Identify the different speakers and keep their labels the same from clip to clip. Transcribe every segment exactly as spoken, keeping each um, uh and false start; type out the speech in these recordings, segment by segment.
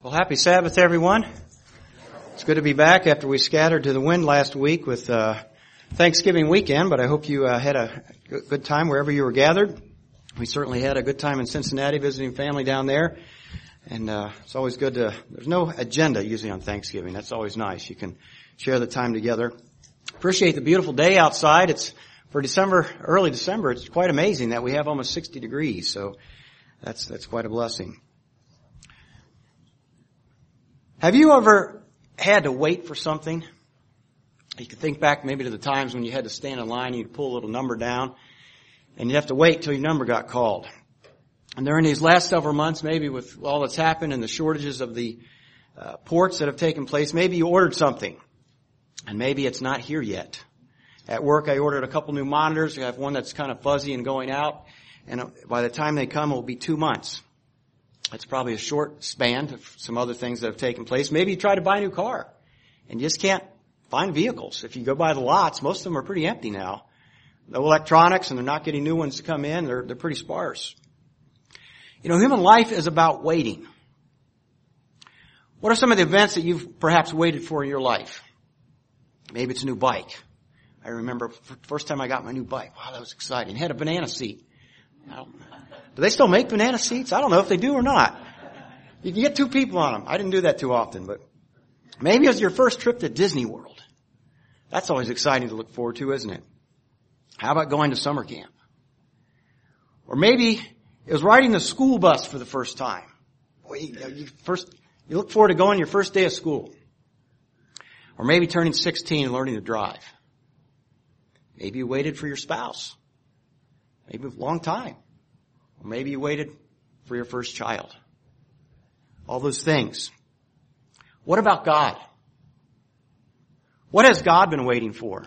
Speaker 1: Well, happy Sabbath, everyone. It's good to be back after we scattered to the wind last week with uh, Thanksgiving weekend, but I hope you uh, had a good time wherever you were gathered. We certainly had a good time in Cincinnati visiting family down there, and uh, it's always good to, there's no agenda usually on Thanksgiving. That's always nice. You can share the time together. Appreciate the beautiful day outside. It's for December, early December, it's quite amazing that we have almost sixty degrees, so that's that's quite a blessing. Have you ever had to wait for something? You can think back maybe to the times when you had to stand in line and you'd pull a little number down and you'd have to wait till your number got called. And during these last several months, maybe with all that's happened and the shortages of the uh, ports that have taken place, maybe you ordered something and maybe it's not here yet. At work, I ordered a couple new monitors. I have one that's kind of fuzzy and going out, and by the time they come, it will be two months. It's probably a short span of some other things that have taken place. Maybe you try to buy a new car and you just can't find vehicles. If you go by the lots, most of them are pretty empty now. No electronics, and they're not getting new ones to come in. They're, they're pretty sparse. You know, human life is about waiting. What are some of the events that you've perhaps waited for in your life? Maybe it's a new bike. I remember the first time I got my new bike. Wow, that was exciting. It had a banana seat. I don't, do they still make banana seats? I don't know if they do or not. You can get two people on them. I didn't do that too often, but maybe it was your first trip to Disney World. That's always exciting to look forward to, isn't it? How about going to summer camp? Or maybe it was riding the school bus for the first time. Boy, you, you first, you look forward to going your first day of school. Or maybe turning sixteen and learning to drive. Maybe you waited for your spouse. Maybe a long time. Or maybe you waited for your first child. All those things. What about God? What has God been waiting for?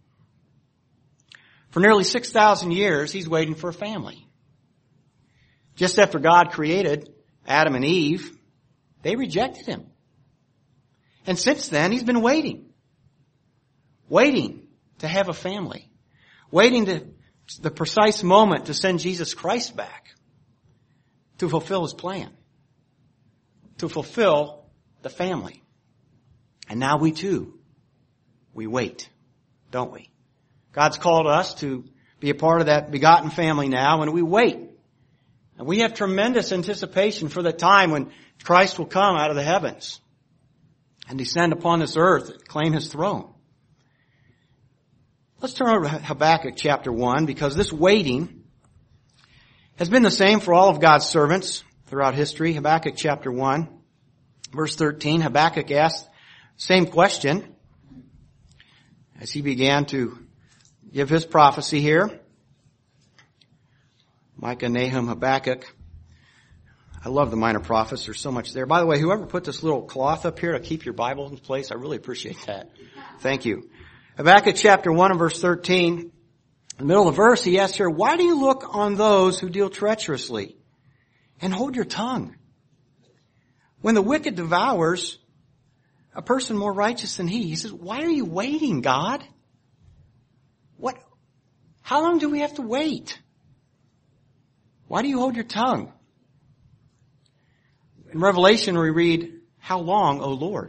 Speaker 1: For nearly six thousand years, He's waiting for a family. Just after God created Adam and Eve, they rejected Him. And since then, He's been waiting. Waiting to have a family. Waiting to the precise moment to send Jesus Christ back to fulfill His plan. To fulfill the family. And now we too, we wait, don't we? God's called us to be a part of that begotten family now, and we wait. And we have tremendous anticipation for the time when Christ will come out of the heavens and descend upon this earth and claim His throne. Let's turn over to Habakkuk chapter one, because this waiting has been the same for all of God's servants throughout history. Habakkuk chapter one, verse thirteen, Habakkuk asked the same question as he began to give his prophecy here. Micah, Nahum, Habakkuk. I love the minor prophets. There's so much there. By the way, whoever put this little cloth up here to keep your Bible in place, I really appreciate that. Thank you. Habakkuk chapter one and verse thirteen, in the middle of the verse, he asks here, why do you look on those who deal treacherously and hold your tongue? When the wicked devours a person more righteous than he, he says, why are you waiting, God? What? How long do we have to wait? Why do you hold your tongue? In Revelation we read, how long, O Lord?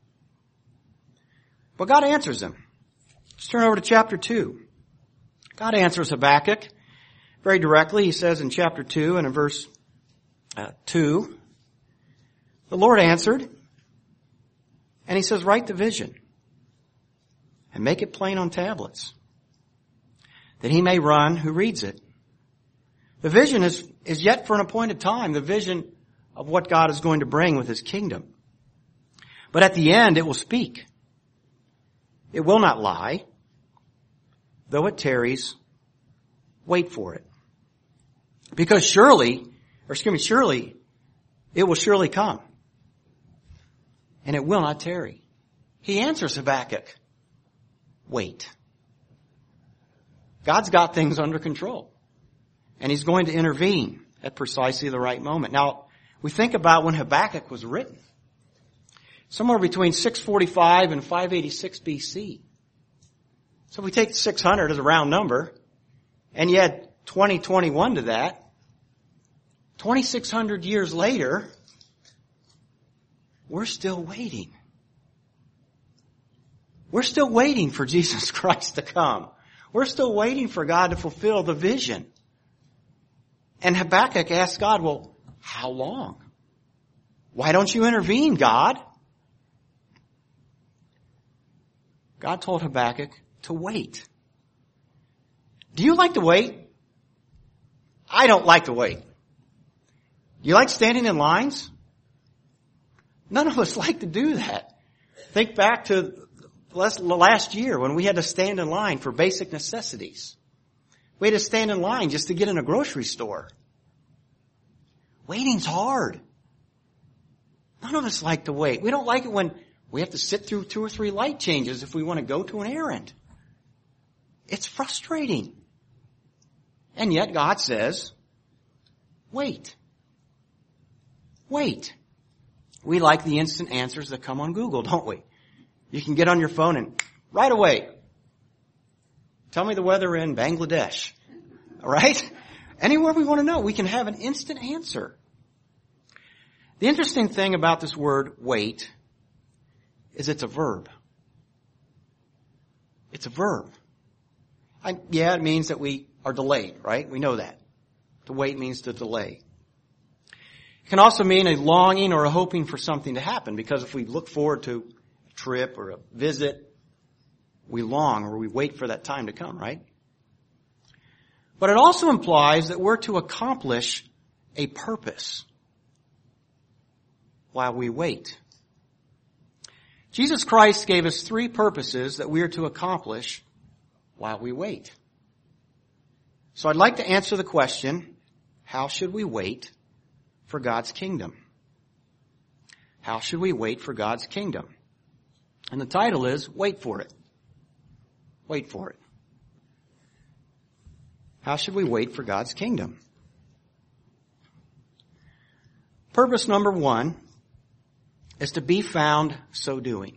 Speaker 1: But God answers him. Let's turn over to chapter two. God answers Habakkuk very directly. He says in chapter two and in verse uh, two, the Lord answered, and He says, write the vision and make it plain on tablets, that he may run who reads it. The vision is, is yet for an appointed time, the vision of what God is going to bring with His kingdom. But at the end it will speak. It will not lie. Though it tarries, wait for it. Because surely, or excuse me, surely, it will surely come. And it will not tarry. He answers Habakkuk, wait. God's got things under control. And He's going to intervene at precisely the right moment. Now, we think about when Habakkuk was written. Somewhere between six forty-five and five eighty-six B C. So if we take six hundred as a round number, and you add twenty twenty-one to that, twenty-six hundred years later, we're still waiting. We're still waiting for Jesus Christ to come. We're still waiting for God to fulfill the vision. And Habakkuk asked God, well, how long? Why don't you intervene, God? God told Habakkuk to wait. Do you like to wait? I don't like to wait. Do you like standing in lines? None of us like to do that. Think back to last year when we had to stand in line for basic necessities. We had to stand in line just to get in a grocery store. Waiting's hard. None of us like to wait. We don't like it when we have to sit through two or three light changes if we want to go to an errand. It's frustrating. And yet God says, wait. Wait. We like the instant answers that come on Google, don't we? You can get on your phone and right away, tell me the weather in Bangladesh. All right? Anywhere we want to know, we can have an instant answer. The interesting thing about this word wait is it's a verb. It's a verb. I, yeah, it means that we are delayed, right? We know that. To wait means to delay. It can also mean a longing or a hoping for something to happen, because if we look forward to a trip or a visit, we long or we wait for that time to come, right? But it also implies that we're to accomplish a purpose while we wait. Jesus Christ gave us three purposes that we are to accomplish while we wait. So I'd like to answer the question, how should we wait for God's kingdom? How should we wait for God's kingdom? And the title is, Wait for It. Wait for it. How should we wait for God's kingdom? Purpose number one is to be found so doing.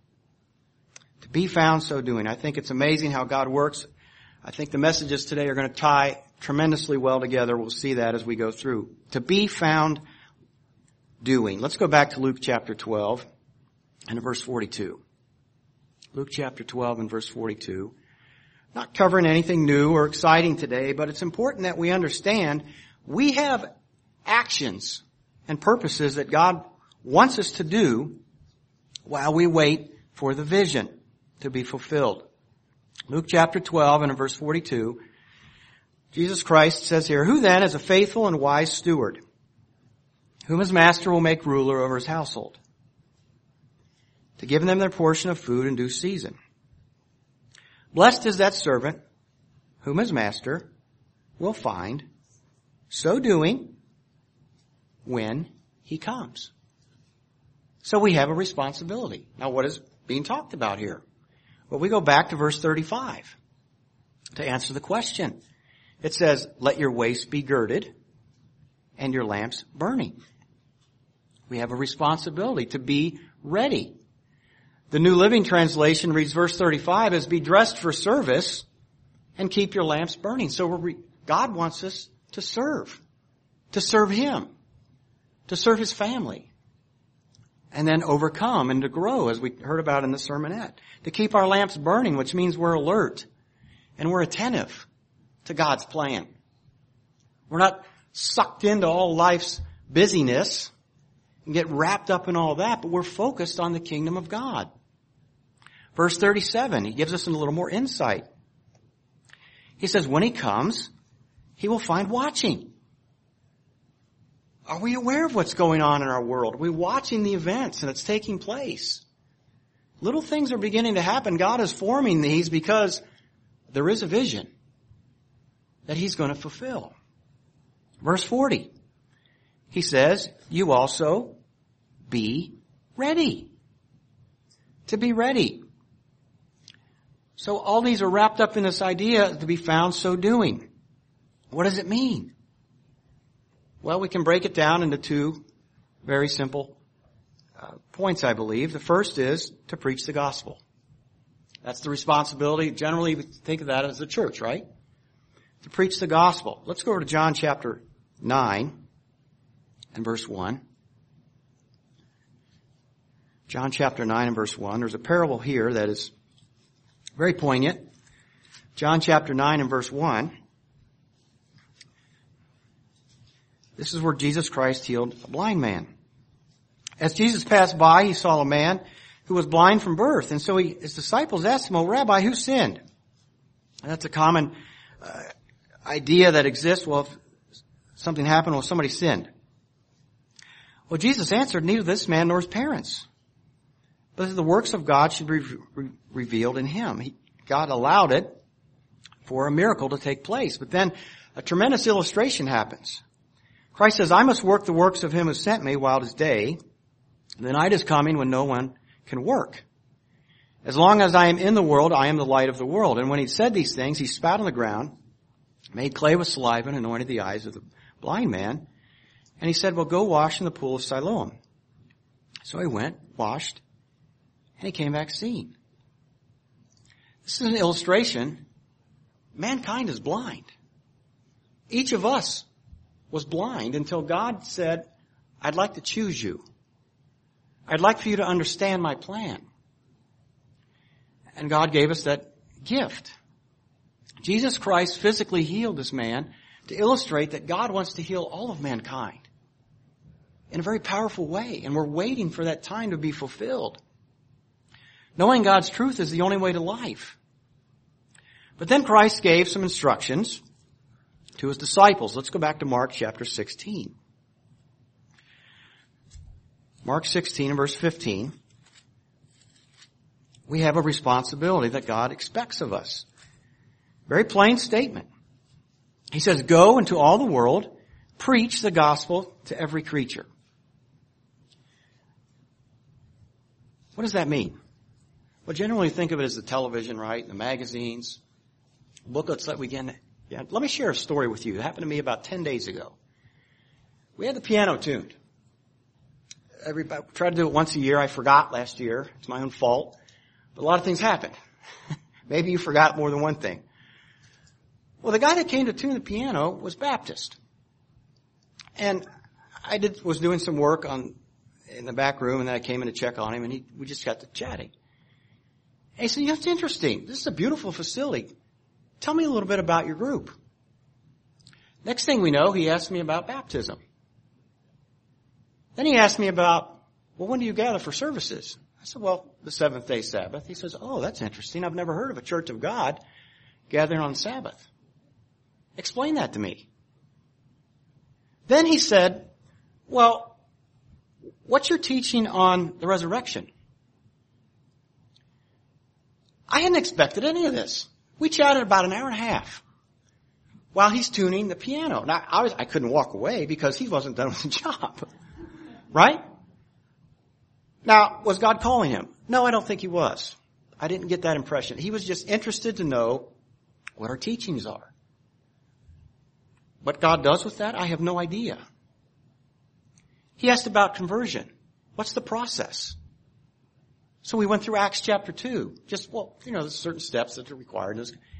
Speaker 1: To be found so doing. I think it's amazing how God works. I think the messages today are going to tie tremendously well together. We'll see that as we go through. To be found doing. Let's go back to Luke chapter twelve and verse forty-two. Luke chapter twelve and verse forty-two. Not covering anything new or exciting today, but it's important that we understand we have actions and purposes that God wants us to do while we wait for the vision to be fulfilled. Luke chapter twelve and in verse forty-two, Jesus Christ says here, "Who then is a faithful and wise steward, whom his master will make ruler over his household, to give them their portion of food in due season? Blessed is that servant whom his master will find so doing when he comes." So we have a responsibility. Now what is being talked about here? Well, we go back to verse thirty-five to answer the question. It says, "Let your waist be girded and your lamps burning." We have a responsibility to be ready. The New Living Translation reads verse thirty-five as, "Be dressed for service and keep your lamps burning." So we're, God wants us to serve, to serve Him, to serve His family, and then overcome and to grow, as we heard about in the sermonette. To keep our lamps burning, which means we're alert and we're attentive to God's plan. We're not sucked into all life's busyness and get wrapped up in all that, but we're focused on the kingdom of God. Verse thirty-seven, he gives us a little more insight. He says, when he comes, he will find watching. Are we aware of what's going on in our world? Are we watching the events and it's taking place? Little things are beginning to happen. God is forming these because there is a vision that He's going to fulfill. Verse forty, he says, you also be ready. To be ready. So all these are wrapped up in this idea to be found so doing. What does it mean? Well, we can break it down into two very simple uh, points, I believe. The first is to preach the gospel. That's the responsibility. Generally, we think of that as the church, right? To preach the gospel. Let's go over to John chapter nine and verse one. John chapter nine and verse one. There's a parable here that is very poignant. John chapter nine and verse one. This is where Jesus Christ healed a blind man. As Jesus passed by, he saw a man who was blind from birth. And so he, his disciples asked him, "Oh, Rabbi, who sinned?" And that's a common uh, idea that exists. Well, if something happened, well, somebody sinned. Well, Jesus answered, "Neither this man nor his parents, but that the works of God should be re- revealed in him." He, God allowed it for a miracle to take place. But then a tremendous illustration happens. Christ says, "I must work the works of him who sent me while it is day. The night is coming when no one can work. As long as I am in the world, I am the light of the world." And when he said these things, he spat on the ground, made clay with saliva, and anointed the eyes of the blind man. And he said, "Well, go wash in the pool of Siloam." So he went, washed, and he came back seeing. This is an illustration. Mankind is blind. Each of us was blind until God said, "I'd like to choose you. I'd like for you to understand my plan." And God gave us that gift. Jesus Christ physically healed this man to illustrate that God wants to heal all of mankind in a very powerful way. And we're waiting for that time to be fulfilled. Knowing God's truth is the only way to life. But then Christ gave some instructions to his disciples. Let's go back to Mark chapter sixteen. Mark sixteen and verse fifteen. We have a responsibility that God expects of us. Very plain statement. He says, "Go into all the world, preach the gospel to every creature." What does that mean? Well, generally think of it as the television, right? The magazines, booklets that we get. Yeah. Let me share a story with you. It happened to me about ten days ago. We had the piano tuned. Everybody tried to do it once a year. I forgot last year. It's my own fault. But a lot of things happened. Maybe you forgot more than one thing. Well, the guy that came to tune the piano was Baptist. And I did, was doing some work on, in the back room, and then I came in to check on him, and he, we just got to chatting. And he said, "You know, it's interesting. This is a beautiful facility. Tell me a little bit about your group." Next thing we know, he asked me about baptism. Then he asked me about, "Well, when do you gather for services?" I said, "Well, the seventh day Sabbath." He says, "Oh, that's interesting. I've never heard of a church of God gathering on Sabbath. Explain that to me." Then he said, "Well, what's your teaching on the resurrection?" I hadn't expected any of this. We chatted about an hour and a half while he's tuning the piano. Now, I was, I couldn't walk away because he wasn't done with the job. Right? Now, was God calling him? No, I don't think he was. I didn't get that impression. He was just interested to know what our teachings are. What God does with that, I have no idea. He asked about conversion. What's the process? So we went through Acts chapter two. Just, well, you know, there's certain steps that are required.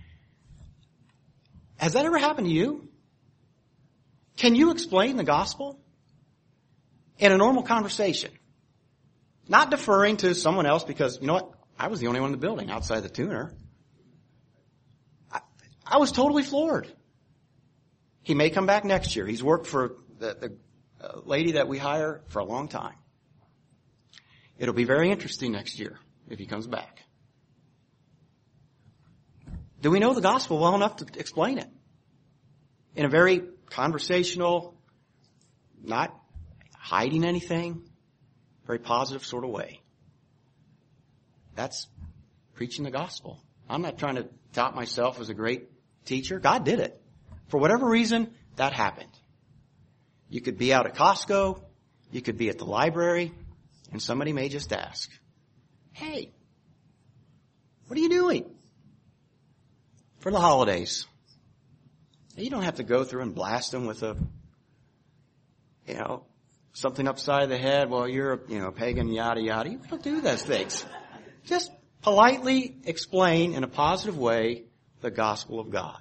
Speaker 1: Has that ever happened to you? Can you explain the gospel in a normal conversation? Not deferring to someone else because, you know what, I was the only one in the building outside the tuner. I, I was totally floored. He may come back next year. He's worked for the, the uh, lady that we hire for a long time. It'll be very interesting next year if he comes back. Do we know the gospel well enough to explain it in a very conversational, not hiding anything, very positive sort of way? That's preaching the gospel. I'm not trying to tout myself as a great teacher. God did it. For whatever reason, that happened. You could be out at Costco. You could be at the library. And somebody may just ask, "Hey, what are you doing for the holidays?" You don't have to go through and blast them with a, you know, something upside the head. "Well, you're a, you know, pagan, yada, yada." You don't do those things. Just politely explain in a positive way the gospel of God.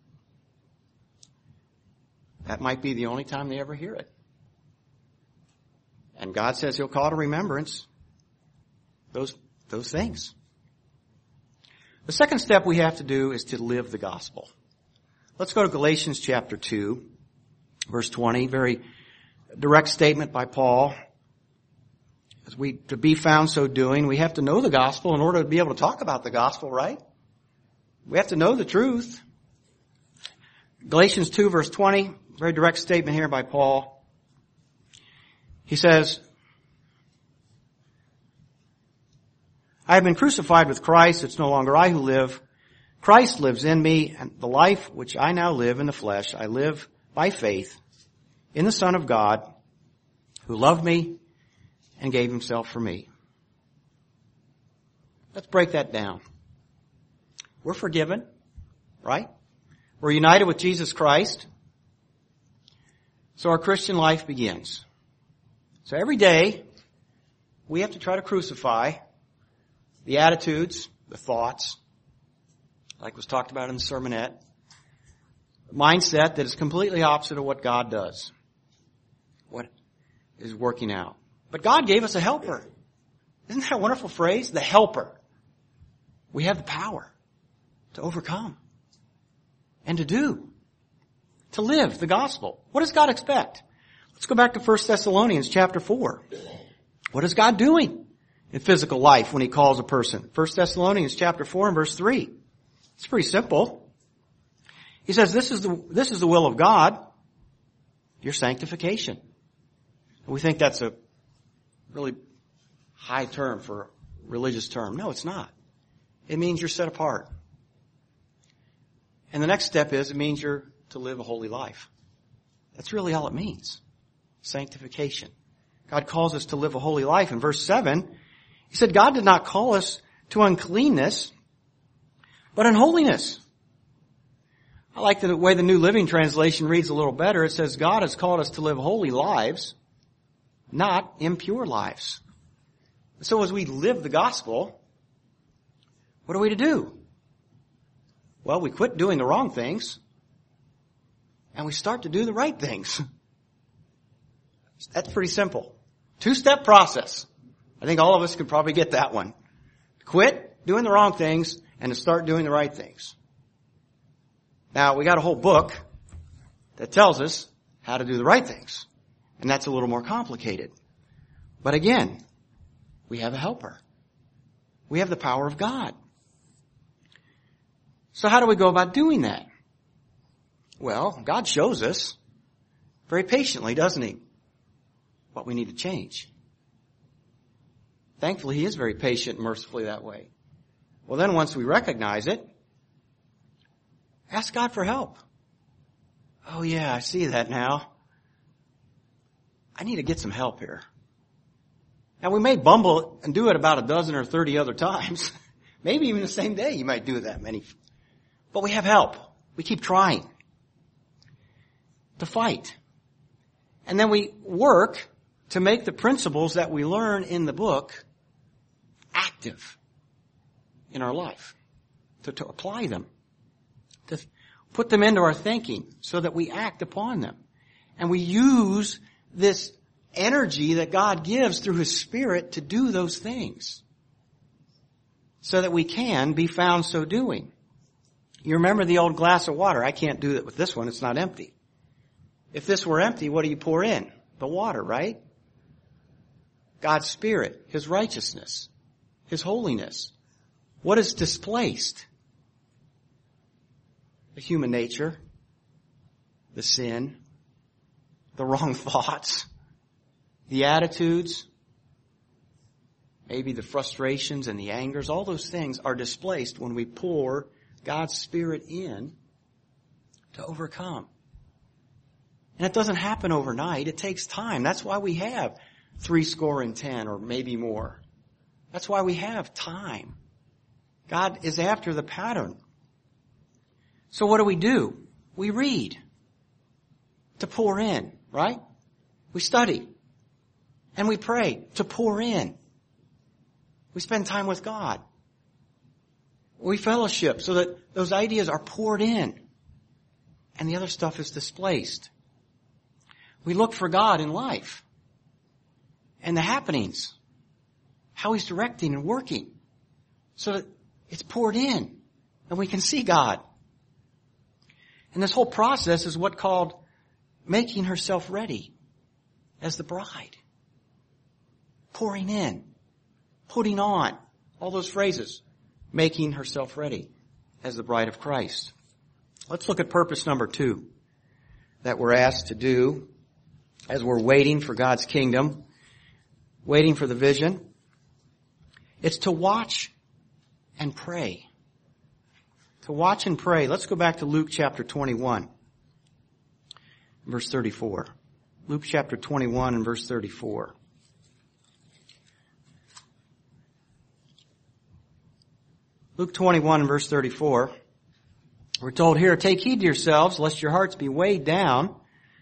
Speaker 1: That might be the only time they ever hear it. And God says he'll call to remembrance those, those things. The second step we have to do is to live the gospel. Let's go to Galatians chapter two, verse twenty. Very direct statement by Paul. As we, to be found so doing, we have to know the gospel in order to be able to talk about the gospel, right? We have to know the truth. Galatians two, verse twenty, very direct statement here by Paul. He says, I have been crucified with Christ. It's no longer I who live. Christ lives in me, and the life which I now live in the flesh, I live by faith in the Son of God, who loved me and gave himself for me. Let's break that down. We're forgiven, right? We're united with Jesus Christ. So our Christian life begins. So every day, we have to try to crucify the attitudes, the thoughts, like was talked about in the sermonette, the mindset that is completely opposite of what God does, what is working out. But God gave us a helper. Isn't that a wonderful phrase? The helper. We have the power to overcome and to do, to live the gospel. What does God expect? Let's go back to First Thessalonians chapter four. What is God doing in physical life when he calls a person? First Thessalonians chapter four and verse three. It's pretty simple. He says, this is the, this is the will of God, your sanctification. And we think that's a really high term for a religious term. No, it's not. It means you're set apart. And the next step is, it means you're to live a holy life. That's really all it means. Sanctification. God calls us to live a holy life. In verse seven, he said, God did not call us to uncleanness, but in holiness. I like the way the New Living Translation reads a little better. It says, God has called us to live holy lives, not impure lives. So as we live the gospel, what are we to do? Well, we quit doing the wrong things, and we start to do the right things. That's pretty simple. Two-step process. I think all of us could probably get that one. Quit doing the wrong things and to start doing the right things. Now, we got a whole book that tells us how to do the right things. And that's a little more complicated. But again, we have a helper. We have the power of God. So how do we go about doing that? Well, God shows us very patiently, doesn't he, what we need to change. Thankfully, he is very patient and mercifully that way. Well, then once we recognize it, ask God for help. Oh yeah, I see that now. I need to get some help here. Now we may bumble and do it about a dozen or thirty other times. Maybe even the same day you might do it that many. But we have help. We keep trying to fight. And then we work to make the principles that we learn in the book active in our life, to, to apply them, to put them into our thinking so that we act upon them. And we use this energy that God gives through His Spirit to do those things so that we can be found so doing. You remember the old glass of water. I can't do that with this one. It's not empty. If this were empty, what do you pour in? The water, right? God's Spirit, His righteousness, His holiness. What is displaced? The human nature, the sin, the wrong thoughts, the attitudes, maybe the frustrations and the angers. All those things are displaced when we pour God's Spirit in to overcome. And it doesn't happen overnight. It takes time. That's why we have three score and ten or maybe more. That's why we have time. God is after the pattern. So what do we do? We read to pour in, right? We study and we pray to pour in. We spend time with God. We fellowship so that those ideas are poured in and the other stuff is displaced. We look for God in life and the happenings how He's directing and working so that it's poured in and we can see God. And this whole process is what called making herself ready as the bride. Pouring in, putting on, all those phrases, making herself ready as the bride of Christ. Let's look at purpose number two that we're asked to do as we're waiting for God's kingdom, waiting for the vision. It's to watch and pray. To watch and pray. Let's go back to Luke chapter twenty-one, verse thirty-four. Luke chapter twenty-one and verse thirty-four. Luke twenty-one and verse thirty-four. We're told here, take heed to yourselves, lest your hearts be weighed down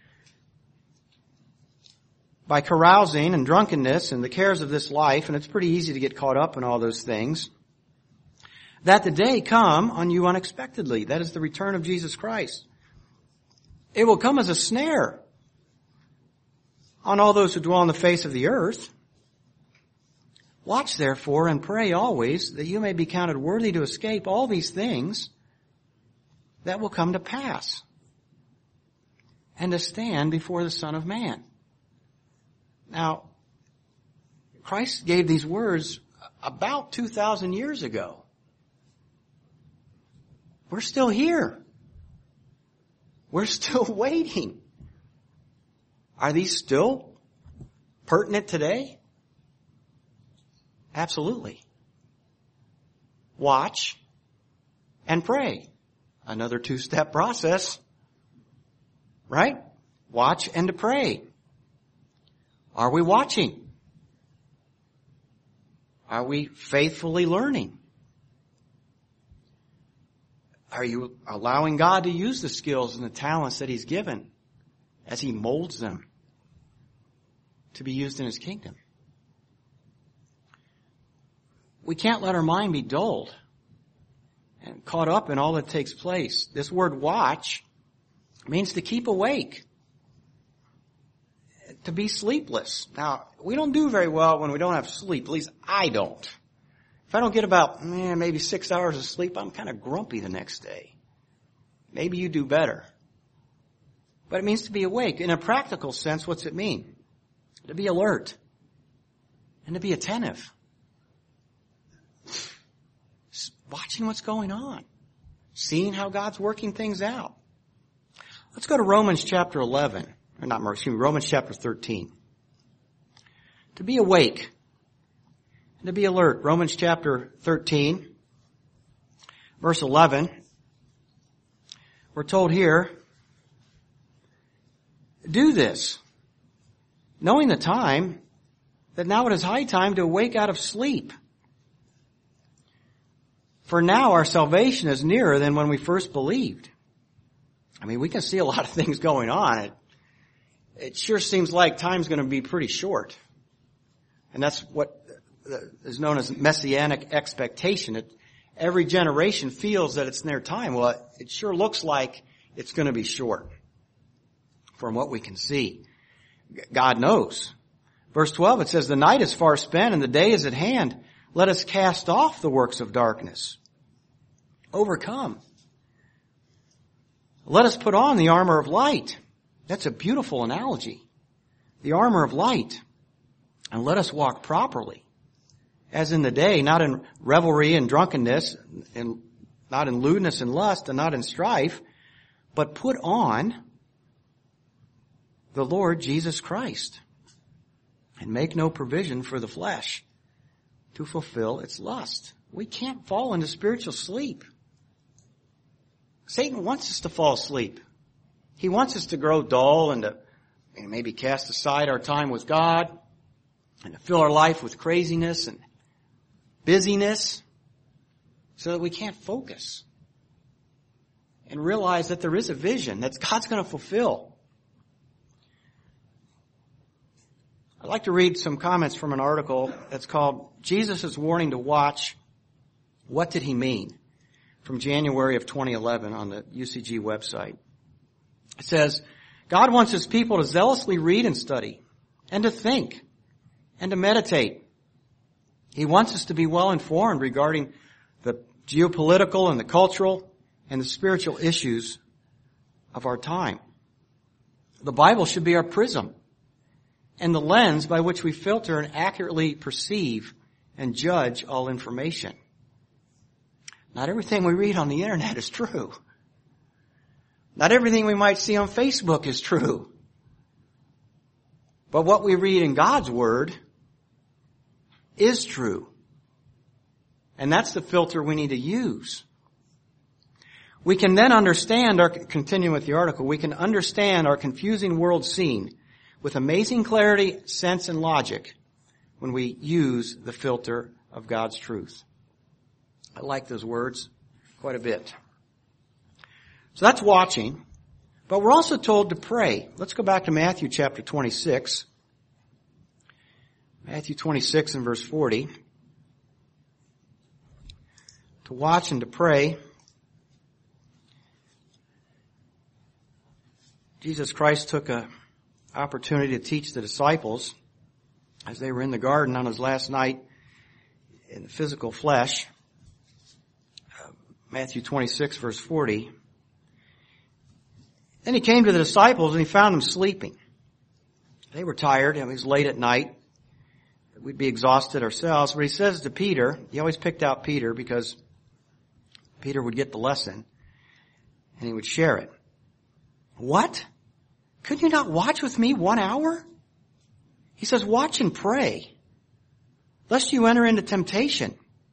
Speaker 1: by carousing and drunkenness and the cares of this life, and it's pretty easy to get caught up in all those things, that the day come on you unexpectedly. That is the return of Jesus Christ. It will come as a snare on all those who dwell on the face of the earth. Watch therefore and pray always that you may be counted worthy to escape all these things that will come to pass and to stand before the Son of Man. Now, Christ gave these words about two thousand years ago. We're still here. We're still waiting. Are these still pertinent today? Absolutely. Watch and pray. Another two-step process. Right? Watch and to pray. Are we watching? Are we faithfully learning? Are you allowing God to use the skills and the talents that He's given as He molds them to be used in His kingdom? We can't let our mind be dulled and caught up in all that takes place. This word watch means to keep awake, to be sleepless. Now, we don't do very well when we don't have sleep. At least I don't. If I don't get about eh, maybe six hours of sleep, I'm kind of grumpy the next day. Maybe you do better. But it means to be awake. In a practical sense, what's it mean? To be alert and to be attentive. Watching what's going on. Seeing how God's working things out. Let's go to Romans chapter eleven. Or not, excuse me, Romans chapter thirteen. To be awake and to be alert. Romans chapter thirteen, verse eleven. We're told here, do this, knowing the time, that now it is high time to awake out of sleep. For now our salvation is nearer than when we first believed. I mean, we can see a lot of things going on. It, it sure seems like time's going to be pretty short. And that's what is known as messianic expectation. It, every generation feels that it's their time. Well, it, it sure looks like it's going to be short from what we can see. God knows. Verse twelve, it says, the night is far spent and the day is at hand. Let us cast off the works of darkness. Overcome. Let us put on the armor of light. That's a beautiful analogy. The armor of light. And let us walk properly. As in the day, not in revelry and drunkenness, and not in lewdness and lust, and not in strife, but put on the Lord Jesus Christ. And make no provision for the flesh to fulfill its lust. We can't fall into spiritual sleep. Satan wants us to fall asleep. He wants us to grow dull and to and maybe cast aside our time with God and to fill our life with craziness and busyness so that we can't focus and realize that there is a vision that God's going to fulfill. I'd like to read some comments from an article that's called Jesus' Warning to Watch. What did he mean? From January of twenty eleven on the U C G website. It says, God wants his people to zealously read and study, and to think, and to meditate, He wants us to be well informed regarding the geopolitical and the cultural and the spiritual issues of our time. The Bible should be our prism and the lens by which we filter and accurately perceive and judge all information. Not everything we read on the internet is true. Not everything we might see on Facebook is true. But what we read in God's Word is true. And that's the filter we need to use. We can then understand our, continue with the article, we can understand our confusing world scene with amazing clarity, sense, and logic when we use the filter of God's truth. I like those words quite a bit. So that's watching. But we're also told to pray. Let's go back to Matthew chapter twenty-six. Matthew twenty-six and verse forty. To watch and to pray. Jesus Christ took an opportunity to teach the disciples as they were in the garden on his last night in the physical flesh. Uh, Matthew twenty-six verse forty. Then he came to the disciples and he found them sleeping. They were tired. It was late at night. We'd be exhausted ourselves. But he says to Peter, he always picked out Peter because Peter would get the lesson and he would share it. What? Could you not watch with me one hour? He says, watch and pray, lest you enter into temptation.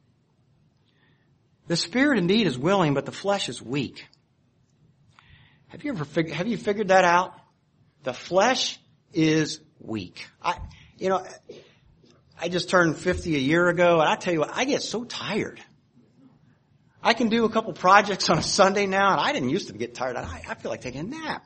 Speaker 1: The spirit indeed is willing, but the flesh is weak. Have you ever figured, have you figured that out? The flesh is weak. I, you know, I just turned fifty a year ago, and I tell you what, I get so tired. I can do a couple projects on a Sunday now, and I didn't used to get tired. I, I feel like taking a nap.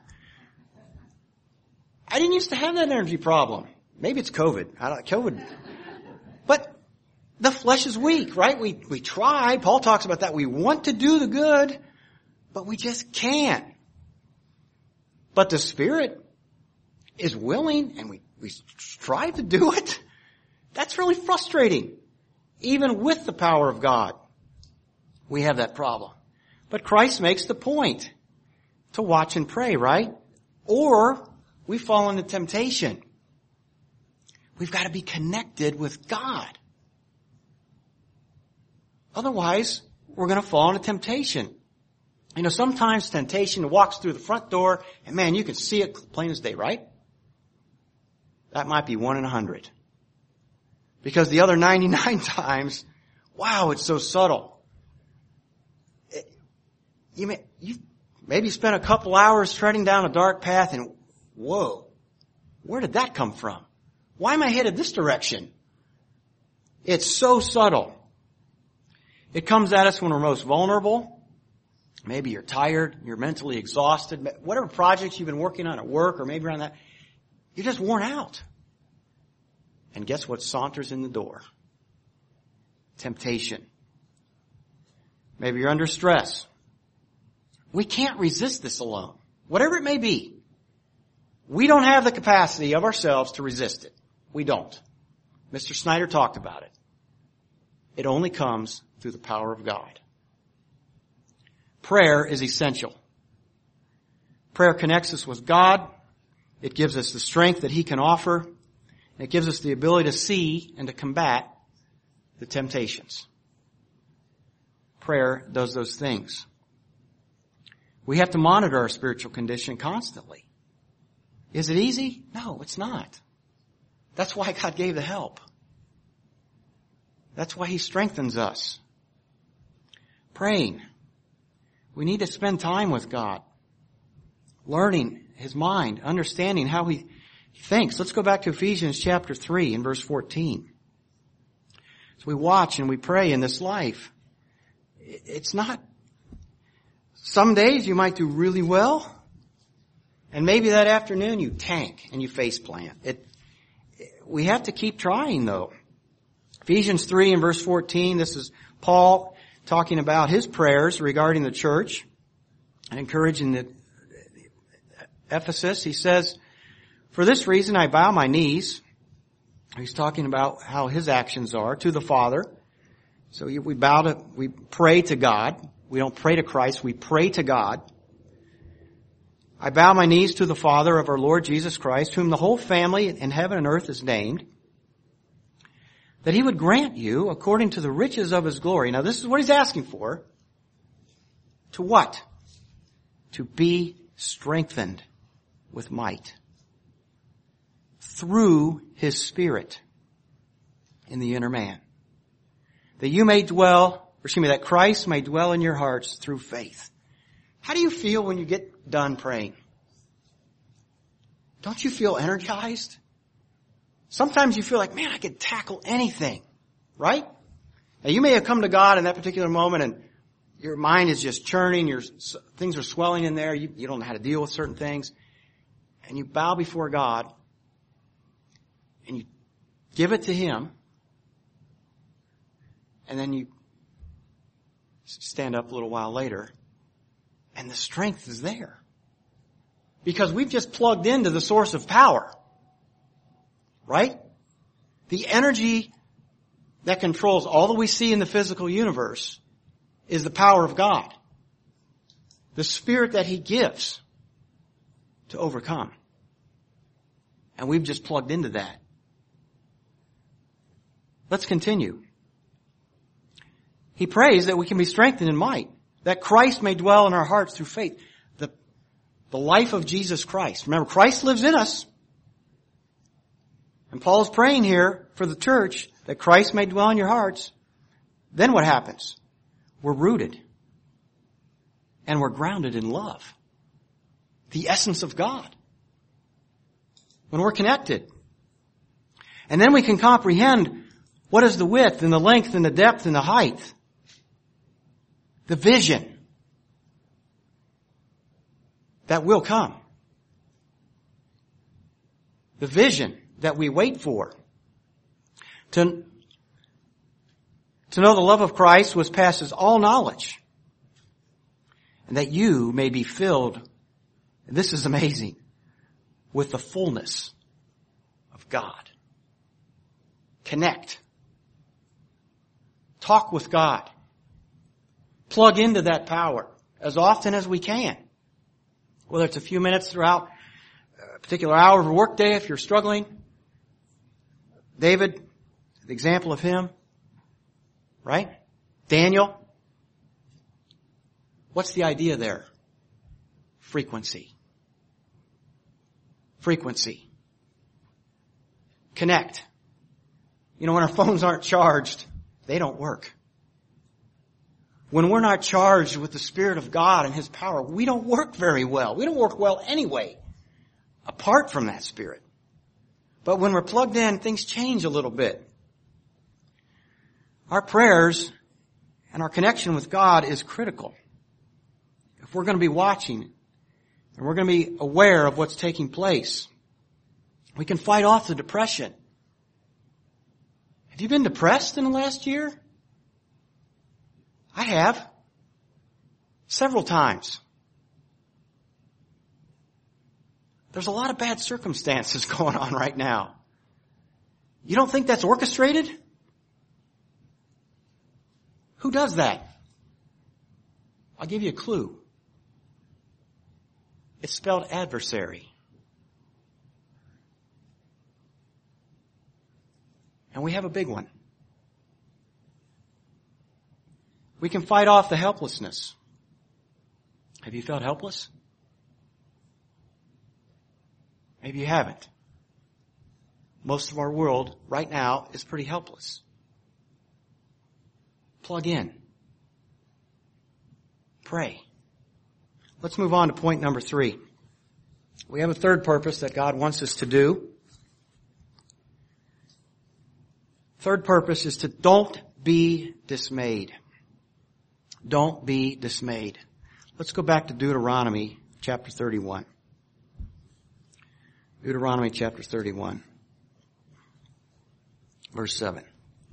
Speaker 1: I didn't used to have that energy problem. Maybe it's COVID. I don't, COVID. But the flesh is weak, right? We, we try. Paul talks about that. We want to do the good, but we just can't. But the Spirit is willing, and we, we strive to do it. That's really frustrating. Even with the power of God, we have that problem. But Christ makes the point to watch and pray, right? Or we fall into temptation. We've got to be connected with God. Otherwise, we're going to fall into temptation. You know, sometimes temptation walks through the front door, and man, you can see it plain as day, right? That might be one in a hundred. Because the other ninety-nine times, wow, it's so subtle. It, you may, you maybe spent a couple hours treading down a dark path, and whoa, where did that come from? Why am I headed this direction? It's so subtle. It comes at us when we're most vulnerable. Maybe you're tired, you're mentally exhausted, whatever projects you've been working on at work or maybe around that, you're just worn out. And guess what saunters in the door? Temptation. Maybe you're under stress. We can't resist this alone. Whatever it may be. We don't have the capacity of ourselves to resist it. We don't. Mister Snyder talked about it. It only comes through the power of God. Prayer is essential. Prayer connects us with God. It gives us the strength that He can offer. And it gives us the ability to see and to combat the temptations. Prayer does those things. We have to monitor our spiritual condition constantly. Is it easy? No, it's not. That's why God gave the help. That's why He strengthens us. Praying. We need to spend time with God. Learning His mind, understanding how He thinks. Let's go back to Ephesians chapter three and verse fourteen. So we watch and we pray in this life. It's not, some days you might do really well, and maybe that afternoon you tank and you face plant. It, we have to keep trying though. Ephesians three and verse fourteen, this is Paul talking about his prayers regarding the church and encouraging the Ephesus. He says, "For this reason I bow my knees He's talking about how his actions are to the Father. So we bow to, we pray to God. We don't pray to Christ, we pray to God. I bow my knees to the Father of our Lord Jesus Christ, whom the whole family in heaven and earth is named, that he would grant you, according to the riches of his glory. Now this is what he's asking for. To what? To be strengthened with might through his Spirit in the inner man, that you may dwell, or excuse me, that Christ may dwell in your hearts through faith. How do you feel when you get done praying? Don't you feel energized? Sometimes you feel like, man, I could tackle anything, right? Now you may have come to God in that particular moment and your mind is just churning, your things are swelling in there, you, you don't know how to deal with certain things, and you bow before God and you give it to him, and then you stand up a little while later, and the strength is there. Because we've just plugged into the source of power. Right? The energy that controls all that we see in the physical universe is the power of God. The Spirit that he gives to overcome. And we've just plugged into that. Let's continue. He prays that we can be strengthened in might, that Christ may dwell in our hearts through faith. The, the life of Jesus Christ. Remember, Christ lives in us. And Paul is praying here for the church that Christ may dwell in your hearts. Then what happens? We're rooted. And we're grounded in love. The essence of God. When we're connected. And then we can comprehend what is the width and the length and the depth and the height. The vision that will come. The vision that we wait for. To, to know the love of Christ which passes all knowledge. And that you may be filled, and this is amazing, with the fullness of God. Connect. Talk with God. Plug into that power as often as we can. Whether it's a few minutes throughout a particular hour of a workday if you're struggling. David, the example of him, right? Daniel. What's the idea there? Frequency. Frequency. Connect. You know, when our phones aren't charged, they don't work. When we're not charged with the Spirit of God and his power, we don't work very well. We don't work well anyway, apart from that Spirit. But when we're plugged in, things change a little bit. Our prayers and our connection with God is critical. If we're going to be watching and we're going to be aware of what's taking place, we can fight off the depression. Have you been depressed in the last year? I have. Several times. There's a lot of bad circumstances going on right now. You don't think that's orchestrated? Who does that? I'll give you a clue. It's spelled adversary. And we have a big one. We can fight off the helplessness. Have you felt helpless? Maybe you haven't. Most of our world right now is pretty helpless. Plug in. Pray. Let's move on to point number three. We have a third purpose that God wants us to do. Third purpose is to don't be dismayed. Don't be dismayed. Let's go back to Deuteronomy chapter thirty-one. Deuteronomy chapter thirty-one, verse seven.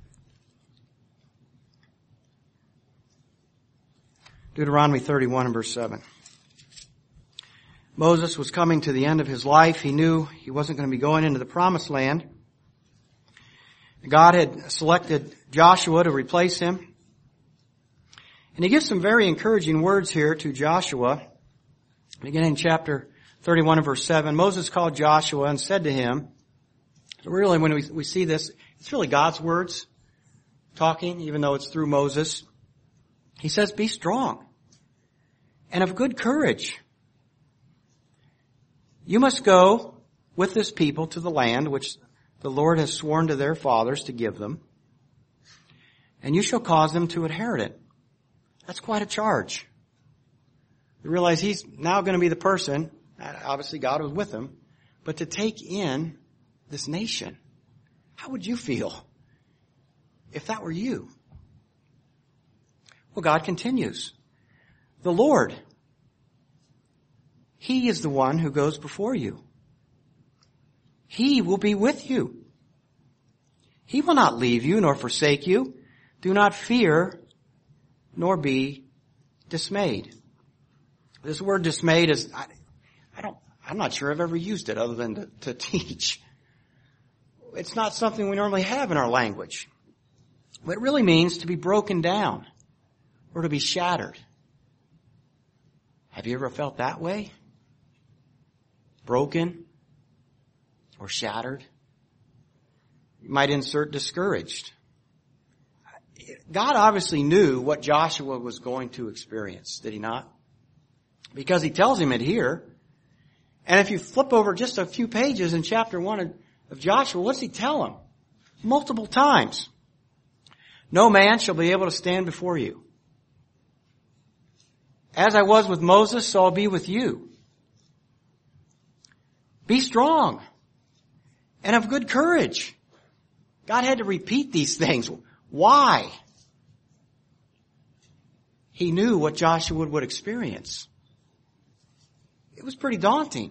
Speaker 1: Deuteronomy thirty-one and verse seven. Moses was coming to the end of his life. He knew he wasn't going to be going into the promised land. God had selected Joshua to replace him. And he gives some very encouraging words here to Joshua. Beginning in chapter thirty-one and verse seven, Moses called Joshua and said to him, so really when we, we see this, it's really God's words talking, even though it's through Moses. He says, be strong and of good courage. You must go with this people to the land which the Lord has sworn to their fathers to give them, and you shall cause them to inherit it. That's quite a charge. You realize he's now going to be the person, obviously God was with him, but to take in this nation. How would you feel if that were you? Well, God continues. The Lord, He is the one who goes before you. He will be with you. He will not leave you nor forsake you. Do not fear nor be dismayed. This word dismayed is, I, I don't, I'm not sure I've ever used it other than to, to teach. It's not something we normally have in our language. But it really means to be broken down or to be shattered. Have you ever felt that way? Broken or shattered? You might insert discouraged. God obviously knew what Joshua was going to experience, did he not? Because he tells him it here. And if you flip over just a few pages in chapter one of, of Joshua, what's he tell him? Multiple times. No man shall be able to stand before you. As I was with Moses, so I'll be with you. Be strong and of good courage. God had to repeat these things. Why? He knew what Joshua would experience. It was pretty daunting.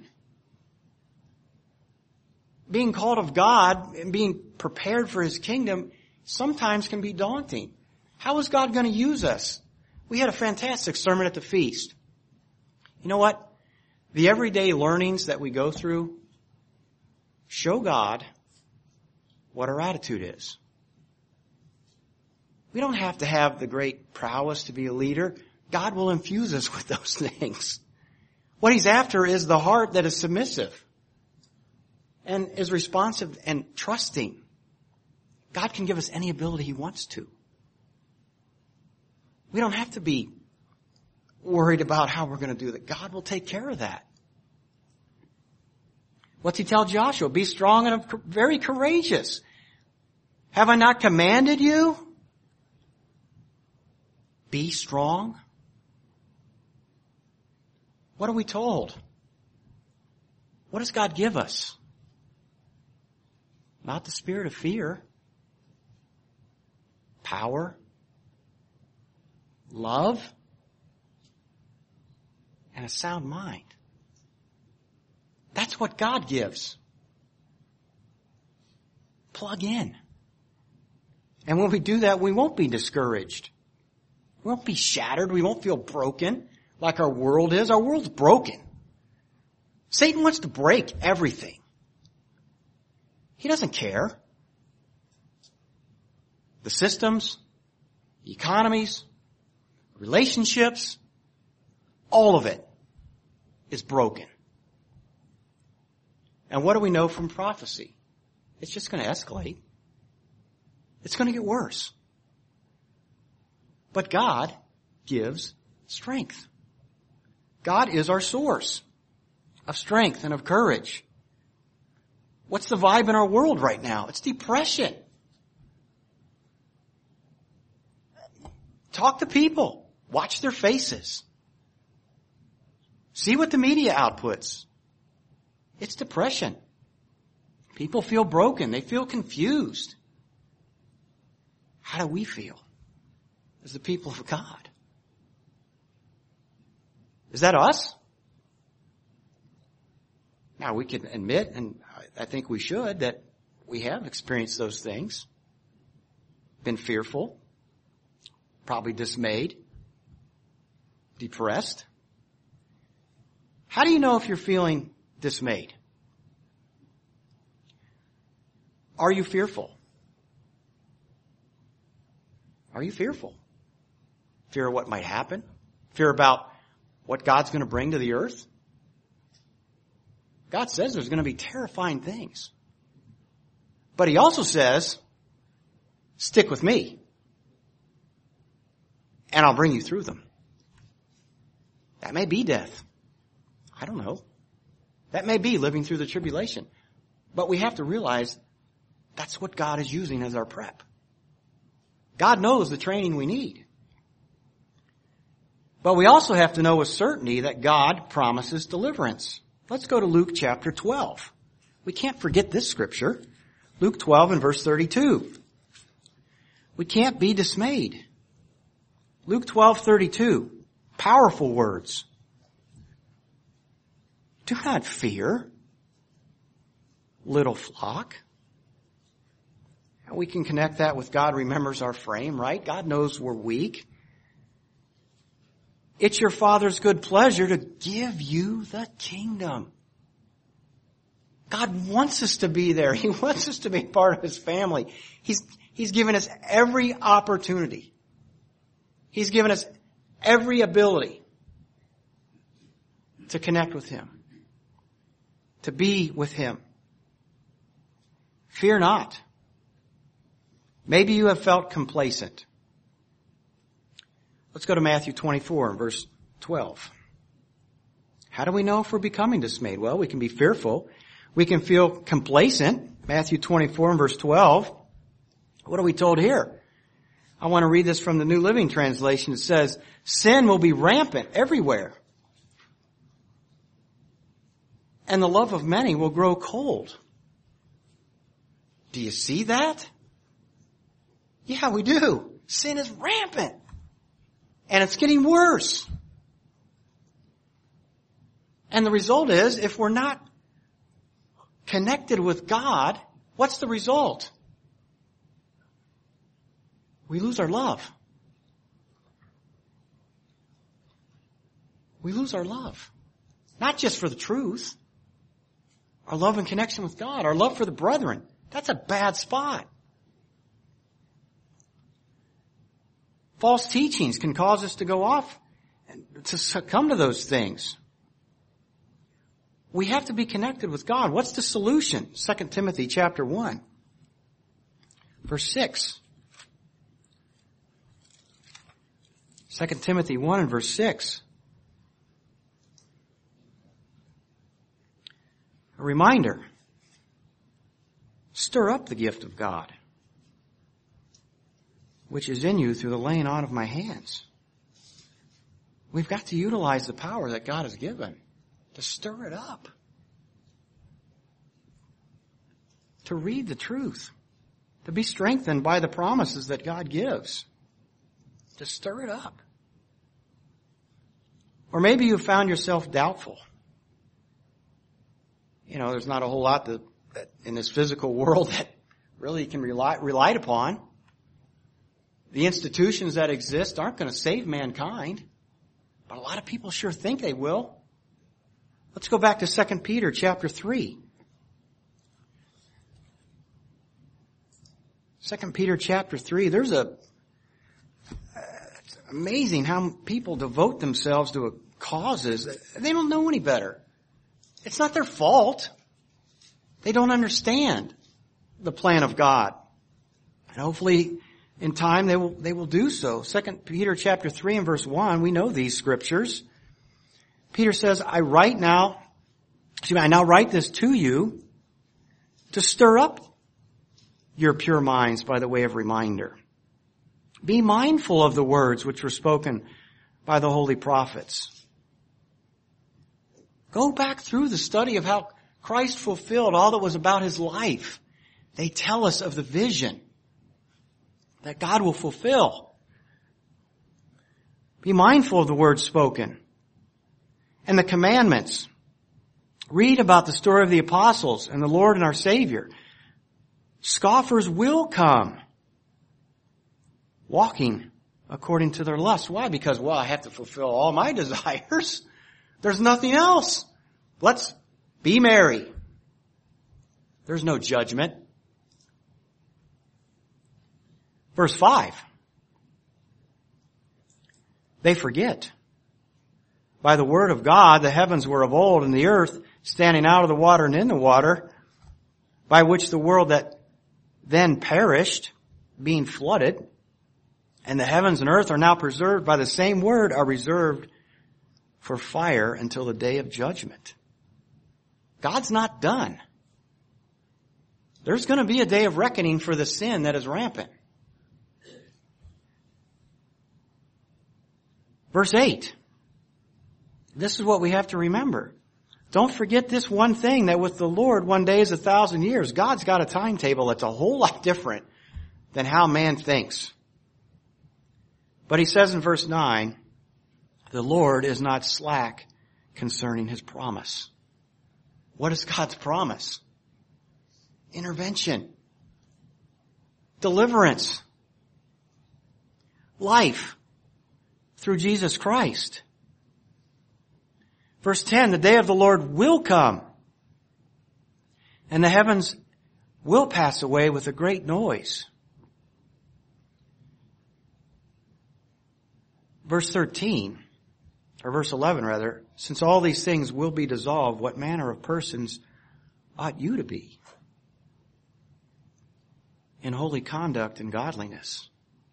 Speaker 1: Being called of God and being prepared for His kingdom sometimes can be daunting. How is God going to use us? We had a fantastic sermon at the feast. You know what? The everyday learnings that we go through show God what our attitude is. We don't have to have the great prowess to be a leader. God will infuse us with those things. What He's after is the heart that is submissive and is responsive and trusting. God can give us any ability He wants to. We don't have to be worried about how we're going to do that. God will take care of that. What's He tell Joshua? Be strong and very courageous. Have I not commanded you? Be strong. What are we told? What does God give us? Not the spirit of fear. Power. Love. And a sound mind. That's what God gives. Plug in. And when we do that, we won't be discouraged. We won't be shattered. We won't feel broken like our world is. Our world's broken. Satan wants to break everything. He doesn't care. The systems, the economies, relationships, all of it is broken. And what do we know from prophecy? It's just going to escalate. It's going to get worse. But God gives strength. God is our source of strength and of courage. What's the vibe in our world right now? It's depression. Talk to people. Watch their faces. See what the media outputs. It's depression. People feel broken. They feel confused. How do we feel as the people of God? Is that us? Now we can admit, and I think we should, that we have experienced those things. Been fearful. Probably dismayed. Depressed. How do you know if you're feeling dismayed? Are you fearful? Are you fearful? Fear of what might happen? Fear about what God's going to bring to the earth? God says there's going to be terrifying things. But he also says, stick with me, and I'll bring you through them. That may be death. I don't know. That may be living through the tribulation. But we have to realize that's what God is using as our prep. God knows the training we need. But we also have to know with certainty that God promises deliverance. Let's go to Luke chapter twelve. We can't forget this scripture. Luke twelve and verse thirty-two. We can't be dismayed. Luke twelve thirty-two. Powerful words. Do not fear, little flock. We can connect that with God remembers our frame, right? God knows we're weak. It's your Father's good pleasure to give you the kingdom. God wants us to be there. He wants us to be part of His family. He's, He's given us every opportunity. He's given us every ability to connect with Him, to be with Him. Fear not. Maybe you have felt complacent. Let's go to Matthew twenty-four, verse twelve. How do we know if we're becoming dismayed? Well, we can be fearful. We can feel complacent. Matthew twenty-four and verse twelve. What are we told here? I want to read this from the New Living Translation. It says, sin will be rampant everywhere, and the love of many will grow cold. Do you see that? Yeah, we do. Sin is rampant. And it's getting worse. And the result is, if we're not connected with God, what's the result? We lose our love. We lose our love. Not just for the truth. Our love and connection with God. Our love for the brethren. That's a bad spot. False teachings can cause us to go off and to succumb to those things. We have to be connected with God. What's the solution? Second Timothy chapter one, verse six. Second Timothy one and verse six. A reminder. Stir up the gift of God, which is in you through the laying on of my hands. We've got to utilize the power that God has given to stir it up. To read the truth. To be strengthened by the promises that God gives. To stir it up. Or maybe you found yourself doubtful. You know, there's not a whole lot that, that in this physical world that really can rely relied upon. The institutions that exist aren't going to save mankind, but a lot of people sure think they will. Let's go back to Second Peter chapter three. Second Peter chapter three, there's a, it's amazing how people devote themselves to a causes. They don't know any better. It's not their fault. They don't understand the plan of God. And hopefully in time they will, they will do so. Second Peter chapter three and verse one, we know these scriptures. Peter says, I write now, excuse me, I now write this to you to stir up your pure minds by the way of reminder. Be mindful of the words which were spoken by the holy prophets. Go back through the study of how Christ fulfilled all that was about His life. They tell us of the vision that God will fulfill. Be mindful of the words spoken and the commandments. Read about the story of the apostles and the Lord and our Savior. Scoffers will come, walking according to their lust. Why? Because, well, I have to fulfill all my desires. There's nothing else. Let's be merry. There's no judgment. Verse five. they forget. By the word of God, the heavens were of old, and the earth standing out of the water and in the water, by which the world that then perished, being flooded, and the heavens and earth are now preserved by the same word, are reserved for fire until the day of judgment. God's not done. There's going to be a day of reckoning for the sin that is rampant. Verse eight. This is what we have to remember. Don't forget this one thing, that with the Lord one day is a thousand years. God's got a timetable that's a whole lot different than how man thinks. But he says in verse nine, the Lord is not slack concerning his promise. What is God's promise? Intervention. Deliverance. Life through Jesus Christ. Verse ten, the day of the Lord will come, and the heavens will pass away with a great noise. Verse thirteen, or verse eleven rather, since all these things will be dissolved, what manner of persons ought you to be in holy conduct and godliness?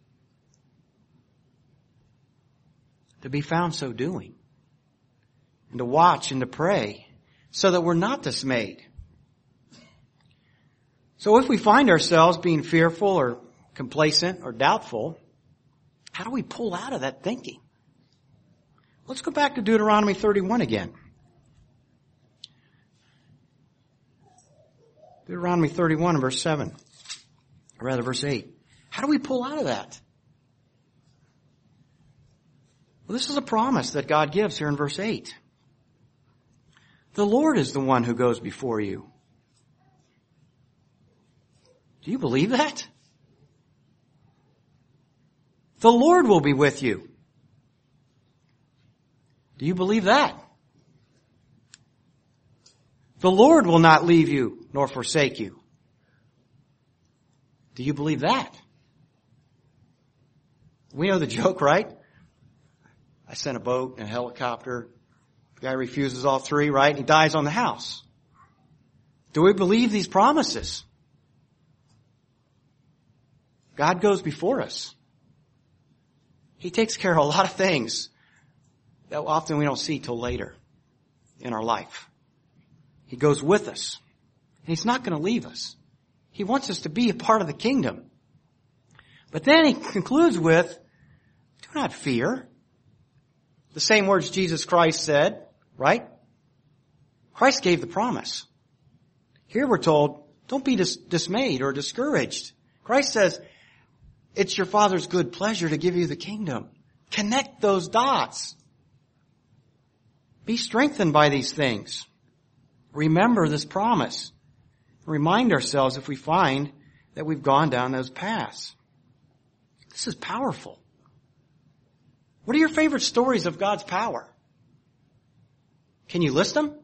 Speaker 1: To be found so doing, and to watch and to pray, so that we're not dismayed. So if we find ourselves being fearful or complacent or doubtful, how do we pull out of that thinking? Let's go back to Deuteronomy thirty-one again. Deuteronomy thirty-one, verse seven. Or rather, verse eight. How do we pull out of that? Well, this is a promise that God gives here in verse eight. The Lord is the one who goes before you. Do you believe that? The Lord will be with you. Do you believe that? The Lord will not leave you nor forsake you. Do you believe that? We know the joke, right? I sent a boat and a helicopter. The guy refuses all three, right? He dies on the house. Do we believe these promises? God goes before us. He takes care of a lot of things that often we don't see till later in our life. He goes with us. And He's not going to leave us. He wants us to be a part of the kingdom. But then He concludes with, do not fear. The same words Jesus Christ said, right? Christ gave the promise. Here we're told, don't be dis- dismayed or discouraged. Christ says, it's your Father's good pleasure to give you the kingdom. Connect those dots. Be strengthened by these things. Remember this promise. Remind ourselves if we find that we've gone down those paths. This is powerful. What are your favorite stories of God's power? Can you list them?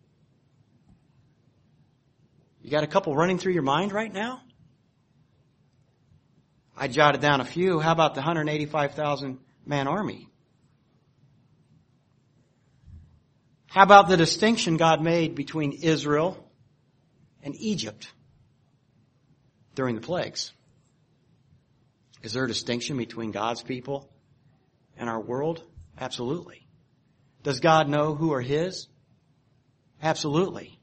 Speaker 1: You got a couple running through your mind right now? I jotted down a few. How about the one hundred eighty-five thousand man army? How about the distinction God made between Israel and Egypt during the plagues? Is there a distinction between God's people and our world? Absolutely. Does God know who are His? Absolutely.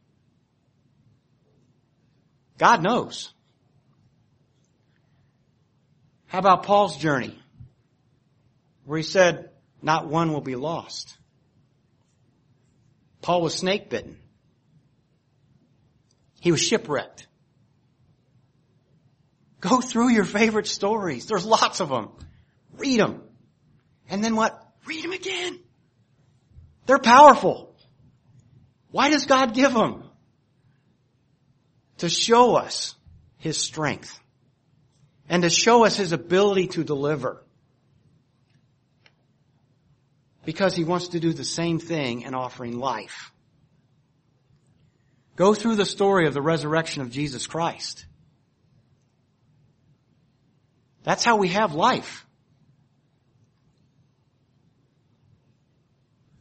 Speaker 1: God knows. How about Paul's journey, where he said, not one will be lost? Paul was snake bitten. He was shipwrecked. Go through your favorite stories. There's lots of them. Read them. And then what? Read them again. They're powerful. Why does God give them? To show us His strength. And to show us His ability to deliver. Because He wants to do the same thing in offering life. Go through the story of the resurrection of Jesus Christ. That's how we have life.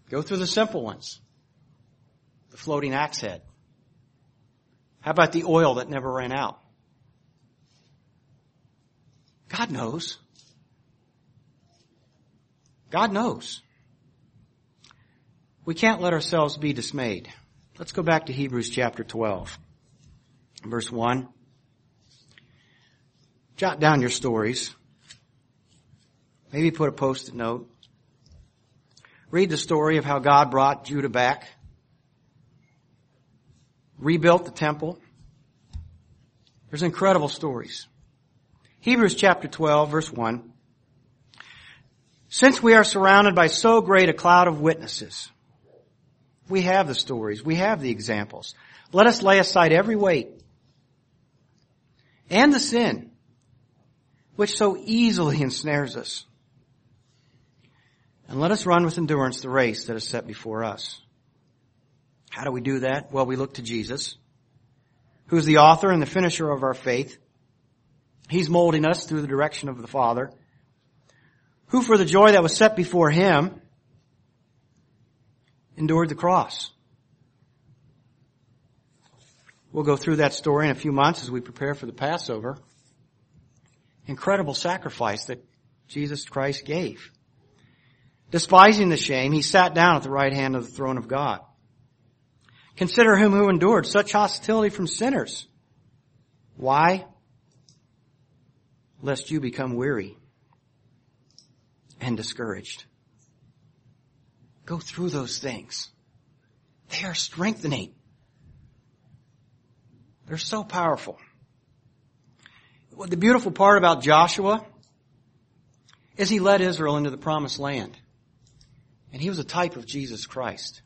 Speaker 1: Go through the simple ones. The floating axe head. How about the oil that never ran out? God knows. God knows. We can't let ourselves be dismayed. Let's go back to Hebrews chapter twelve, verse one. Jot down your stories. Maybe put a post-it note. Read the story of how God brought Judah back. Rebuilt the temple. There's incredible stories. Hebrews chapter twelve, verse one. Since we are surrounded by so great a cloud of witnesses, we have the stories, we have the examples. Let us lay aside every weight and the sin which so easily ensnares us. And let us run with endurance the race that is set before us. How do we do that? Well, we look to Jesus, who is the author and the finisher of our faith. He's molding us through the direction of the Father, who for the joy that was set before him endured the cross. We'll go through that story in a few months as we prepare for the Passover. Incredible sacrifice that Jesus Christ gave. Despising the shame, he sat down at the right hand of the throne of God. Consider him who endured such hostility from sinners. Why? Lest you become weary and discouraged. Go through those things. They are strengthening. They're so powerful. The beautiful part about Joshua is he led Israel into the promised land. And he was a type of Jesus Christ.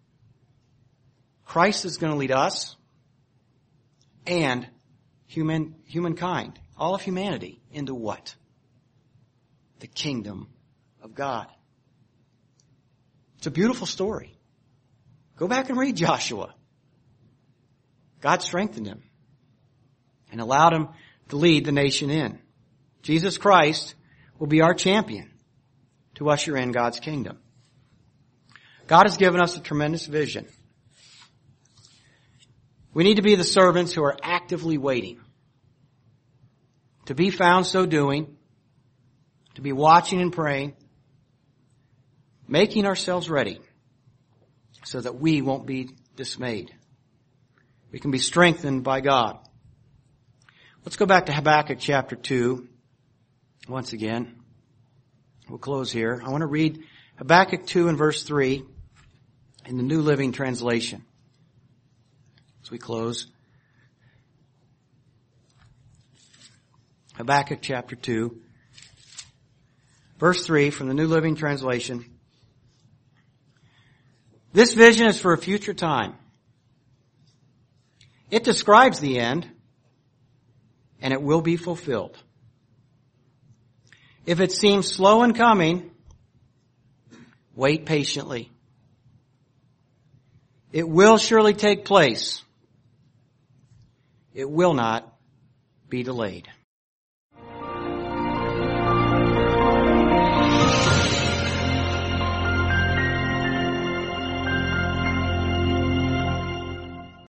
Speaker 1: Christ is going to lead us and human humankind, all of humanity, into what? The kingdom of God. It's a beautiful story. Go back and read Joshua. God strengthened him and allowed him to lead the nation in. Jesus Christ will be our champion to usher in God's kingdom. God has given us a tremendous vision. We need to be the servants who are actively waiting. To be found so doing. To be watching and praying. Making ourselves ready so that we won't be dismayed. We can be strengthened by God. Let's go back to Habakkuk chapter two once again. We'll close here. I want to read Habakkuk two and verse three in the New Living Translation as we close. Habakkuk chapter two, verse three from the New Living Translation. This vision is for a future time. It describes the end, and it will be fulfilled. If it seems slow in coming, wait patiently. It will surely take place. It will not be delayed.